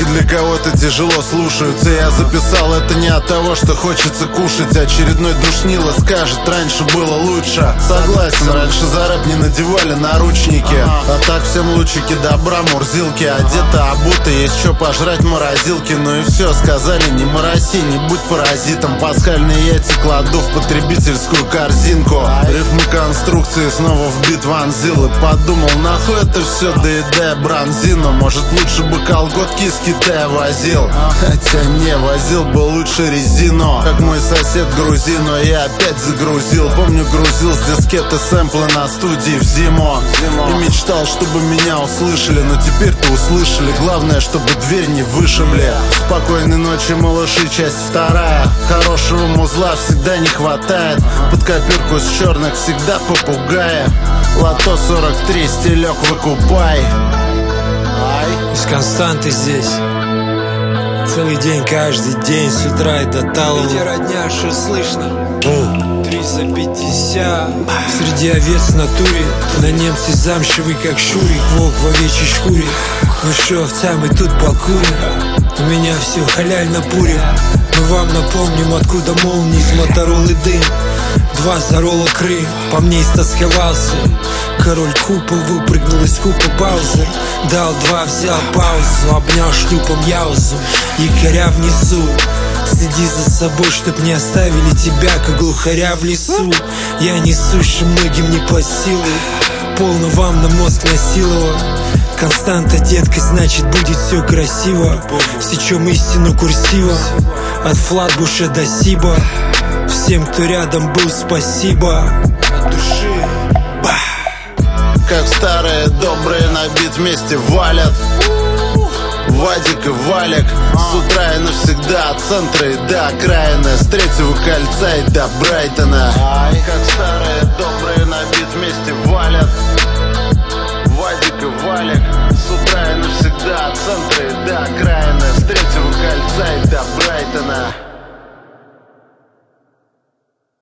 для кого-то тяжело слушаются. Я записал это не от того, что хочется кушать. Очередной душнило скажет, раньше было лучше. Согласен, раньше за рэп не надевали наручники. А так всем лучики добра, мурзилки. Одета, обута, есть что пожрать в морозилке. Ну и все, сказали, не мороси, не будь паразитом. Пасхальные яйца кладу в потребительскую корзинку. Рифмы конструкции снова в бит вонзил. И подумал, нахуй это все, доедая бронзину. Может лучше бы колготки из Китая возил. Хотя не, возил бы лучше резину. Как мой сосед грузин, но я опять загрузил. Помню, грузил с дискеты сэмплы на студии в зиму. И мечтал, чтобы меня услышали. Но теперь-то услышали. Главное, чтобы дверь не вышибли. Спокойной ночи, малыши, часть вторая. Хорошего музла всегда не хватает. Под копирку с черных всегда попугая. Лото 43, стилек выкупай. Из Константы здесь целый день, каждый день, с утра и до талого. Где родня, что слышно? 3 за 50. Среди овец в натуре на немце замшевый, как Шурик. Волк в овечьей шкуре. Ну шо, овца, мы тут покурим. У меня все халяль на пуре. Мы вам напомним, откуда молнии из Моторолы дым. 2 зарола Крым, по мне истосковался. Король Купа выпрыгнул из купа Баузер. Дал 2, взял паузу, обнял шлюпом Яузу. Якоря внизу, следи за собой, чтоб не оставили тебя, как глухаря в лесу. Я несущий, многим не по силу. Полно вам на мозг насиловал. Константа, детка, значит будет все красиво. Сечем истину курсивом. От Флатбуша до Сиба. Всем, кто рядом был, спасибо. От души. Как старые добрые на бит вместе валят. Вадик и Валик. С утра и навсегда от центра и до окраины. С 3-го кольца и до Брайтона. Как старые добрые на бит вместе валят. Вадик и Валик. С утра и навсегда от центра и до окраины. С 3-го кольца и до Брайтона.